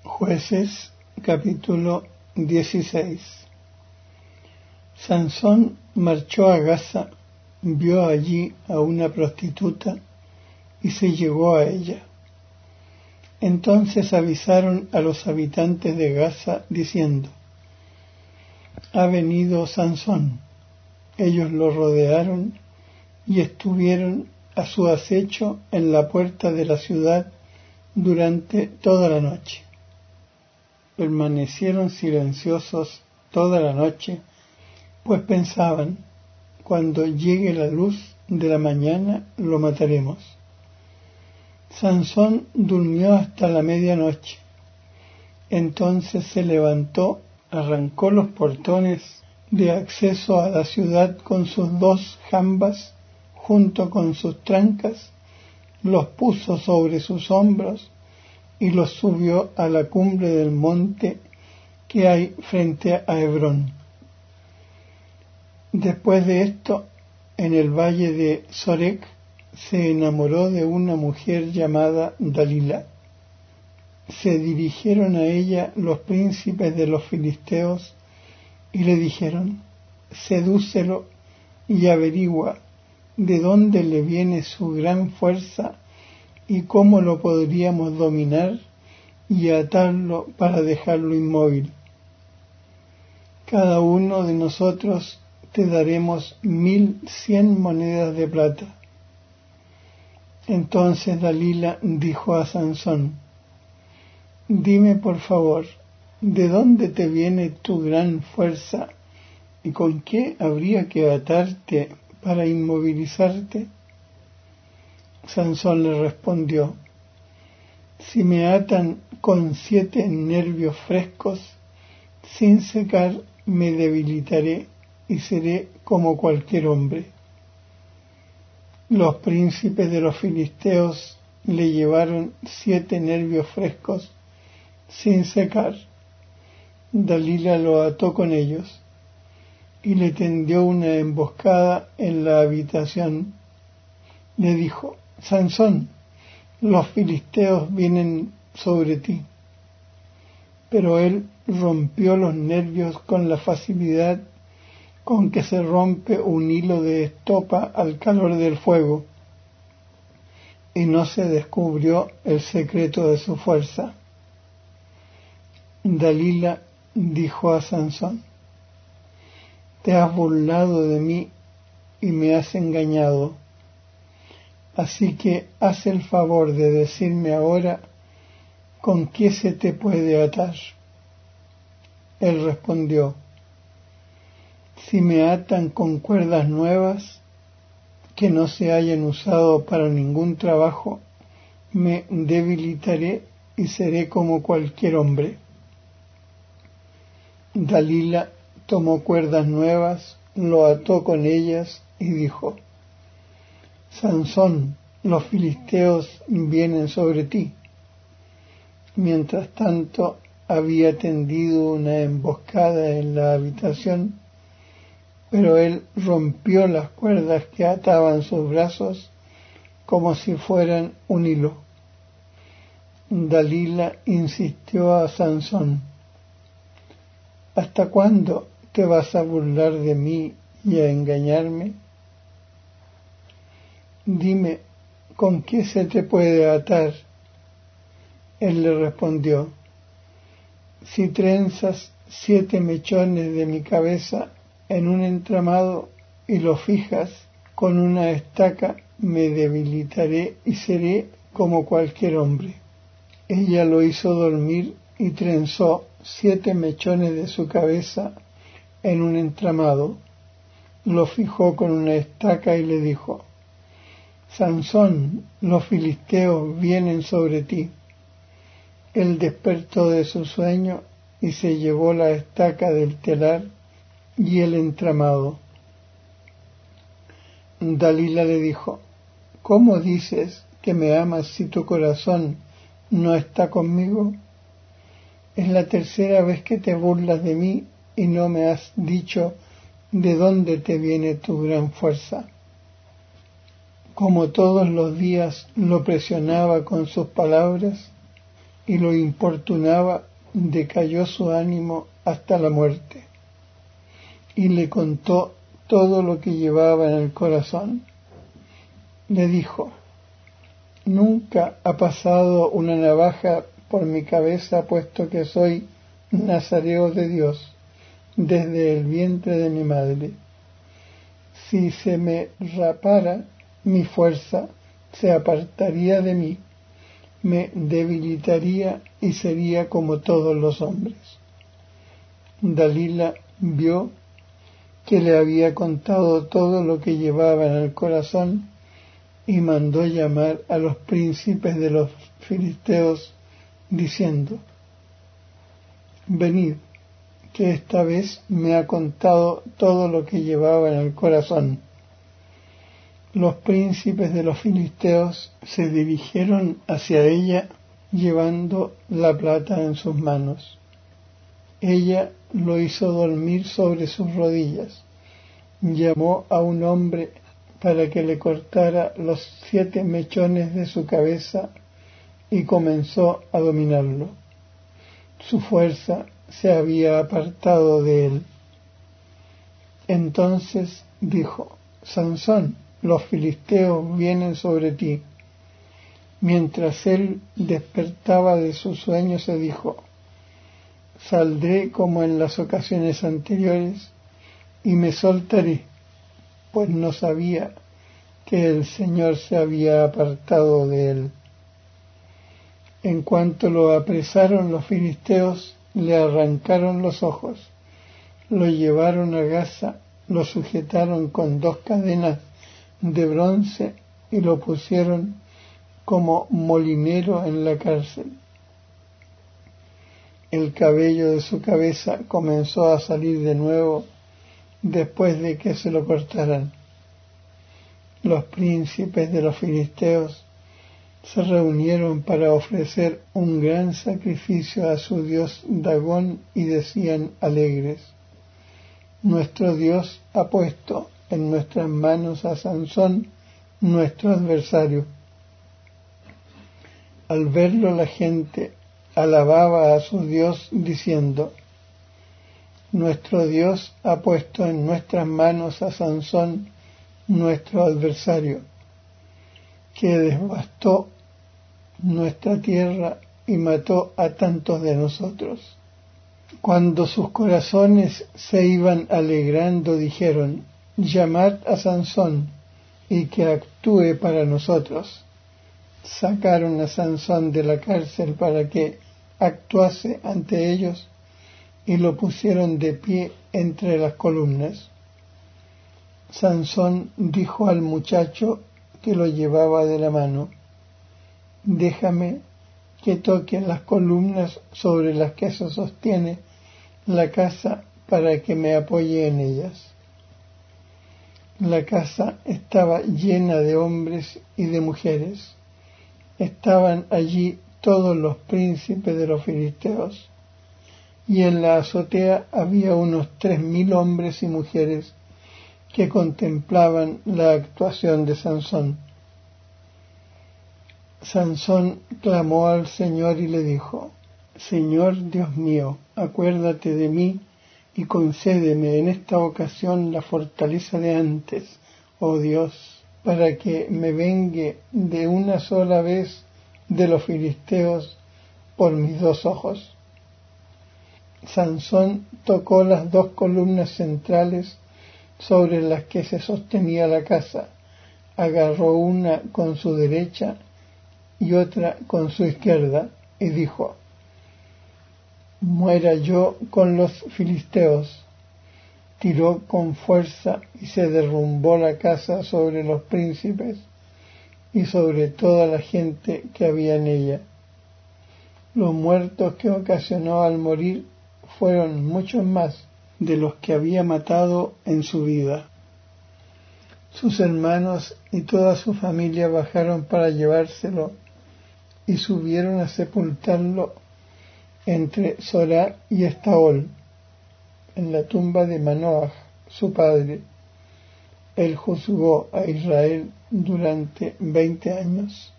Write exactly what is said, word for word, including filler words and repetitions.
Jueces capítulo dieciséis. Sansón marchó a Gaza, vio allí a una prostituta y se llegó a ella. Entonces avisaron a los habitantes de Gaza diciendo: ha venido Sansón. Ellos lo rodearon y estuvieron a su acecho en la puerta de la ciudad durante toda la noche. Permanecieron silenciosos toda la noche, pues pensaban: cuando llegue la luz de la mañana lo mataremos. Sansón durmió hasta la medianoche. Entonces se levantó, arrancó los portones de acceso a la ciudad con sus dos jambas, junto con sus trancas, los puso sobre sus hombros y los subió a la cumbre del monte que hay frente a Hebrón. Después de esto, en el valle de Sorek, se enamoró de una mujer llamada Dalila. Se dirigieron a ella los príncipes de los filisteos y le dijeron: sedúcelo y averigua de dónde le viene su gran fuerza y cómo lo podríamos dominar y atarlo para dejarlo inmóvil. Cada uno de nosotros te daremos mil cien monedas de plata. Entonces Dalila dijo a Sansón: dime por favor, ¿de dónde te viene tu gran fuerza y con qué habría que atarte para inmovilizarte? Sansón le respondió: si me atan con siete nervios frescos, sin secar me debilitaré y seré como cualquier hombre. Los príncipes de los filisteos le llevaron siete nervios frescos sin secar. Dalila lo ató con ellos y le tendió una emboscada en la habitación. Le dijo: Sansón, los filisteos vienen sobre ti. Pero él rompió los nervios con la facilidad con que se rompe un hilo de estopa al calor del fuego, y no se descubrió el secreto de su fuerza. Dalila dijo a Sansón: te has burlado de mí y me has engañado, así que haz el favor de decirme ahora con qué se te puede atar. Él respondió: si me atan con cuerdas nuevas que no se hayan usado para ningún trabajo, me debilitaré y seré como cualquier hombre. Dalila tomó cuerdas nuevas, lo ató con ellas y dijo: Sansón, los filisteos vienen sobre ti. Mientras tanto había tendido una emboscada en la habitación, pero él rompió las cuerdas que ataban sus brazos como si fueran un hilo. Dalila insistió a Sansón: ¿hasta cuándo te vas a burlar de mí y a engañarme? Dime, ¿con qué se te puede atar? Él le respondió: si trenzas siete mechones de mi cabeza en un entramado y lo fijas con una estaca, me debilitaré y seré como cualquier hombre. Ella lo hizo dormir y trenzó siete mechones de su cabeza en un entramado, lo fijó con una estaca y le dijo: Sansón, los filisteos vienen sobre ti. Él despertó de su sueño y se llevó la estaca del telar y el entramado. Dalila le dijo: ¿cómo dices que me amas si tu corazón no está conmigo? Es la tercera vez que te burlas de mí y no me has dicho de dónde te viene tu gran fuerza. Como todos los días lo presionaba con sus palabras, y lo importunaba, decayó su ánimo hasta la muerte, y le contó todo lo que llevaba en el corazón. Le dijo: nunca ha pasado una navaja por mi cabeza, puesto que soy nazareo de Dios desde el vientre de mi madre. Si se me rapara, mi fuerza se apartaría de mí, me debilitaría y sería como todos los hombres. Dalila vio que le había contado todo lo que llevaba en el corazón y mandó llamar a los príncipes de los filisteos, diciendo: venid, que esta vez me ha contado todo lo que llevaba en el corazón. Los príncipes de los filisteos se dirigieron hacia ella llevando la plata en sus manos. Ella lo hizo dormir sobre sus rodillas, llamó a un hombre para que le cortara los siete mechones de su cabeza y comenzó a dominarlo. Su fuerza se había apartado de él. Entonces dijo: Sansón, los filisteos vienen sobre ti. Mientras él despertaba de su sueño, se dijo: saldré como en las ocasiones anteriores y me soltaré, pues no sabía que el Señor se había apartado de él. En cuanto lo apresaron los filisteos, le arrancaron los ojos, lo llevaron a Gaza, lo sujetaron con dos cadenas de bronce y lo pusieron como molinero en la cárcel. El cabello de su cabeza comenzó a salir de nuevo después de que se lo cortaran. Los príncipes de los filisteos se reunieron para ofrecer un gran sacrificio a su dios Dagón y decían alegres: nuestro Dios ha puesto en nuestras manos a Sansón, nuestro adversario. Al verlo, la gente alababa a su Dios diciendo: nuestro Dios ha puesto en nuestras manos a Sansón, nuestro adversario, que devastó nuestra tierra y mató a tantos de nosotros. Cuando sus corazones se iban alegrando, dijeron: llamad a Sansón y que actúe para nosotros. Sacaron a Sansón de la cárcel para que actuase ante ellos y lo pusieron de pie entre las columnas. Sansón dijo al muchacho que lo llevaba de la mano: déjame que toque las columnas sobre las que se sostiene la casa para que me apoye en ellas. La casa estaba llena de hombres y de mujeres. Estaban allí todos los príncipes de los filisteos, y en la azotea había unos tres mil hombres y mujeres que contemplaban la actuación de Sansón. Sansón clamó al Señor y le dijo: Señor Dios mío, acuérdate de mí y concédeme en esta ocasión la fortaleza de antes, oh Dios, para que me vengue de una sola vez de los filisteos por mis dos ojos. Sansón tocó las dos columnas centrales sobre las que se sostenía la casa, agarró una con su derecha y otra con su izquierda, y dijo: muera yo con los filisteos. Tiró con fuerza y se derrumbó la casa sobre los príncipes y sobre toda la gente que había en ella. Los muertos que ocasionó al morir fueron muchos más de los que había matado en su vida. Sus hermanos y toda su familia bajaron para llevárselo y subieron a sepultarlo entre Sorá y Estaol, en la tumba de Manoaj, su padre. Él juzgó a Israel durante veinte años.